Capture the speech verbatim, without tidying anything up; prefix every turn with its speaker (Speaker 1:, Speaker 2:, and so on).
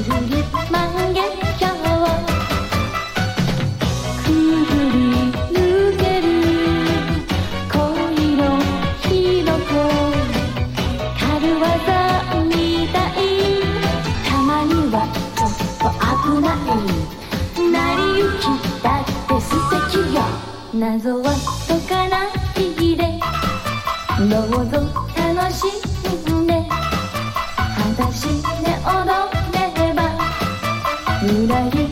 Speaker 1: るり満月今日くぐり抜ける恋の火の粉軽業みたいたまにはちょっと危ない成り行きだって素敵よ謎は解かないでどうぞ楽しんで裸足で踊ればゆらゆら